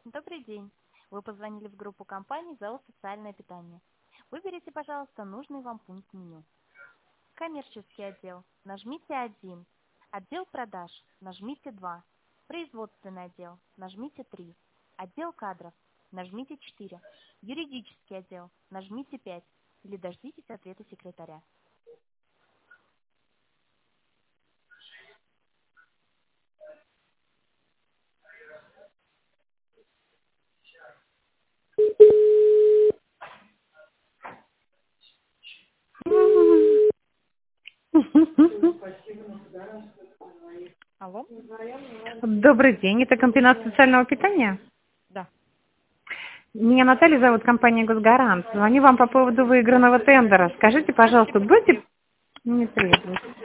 Добрый день. Вы позвонили в группу компаний ЗАО «Социальное питание». Выберите, пожалуйста, нужный вам пункт меню. Коммерческий отдел. Нажмите 1. Отдел продаж. Нажмите 2. Производственный отдел. Нажмите 3. Отдел кадров. Нажмите 4. Юридический отдел. Нажмите 5. Или дождитесь ответа секретаря. Алло? Добрый день, это комбинат социального питания? Да. Меня Наталья зовут, компания «Госгарант». Звоню вам по поводу выигранного тендера. Скажите, пожалуйста, будете... Не требует.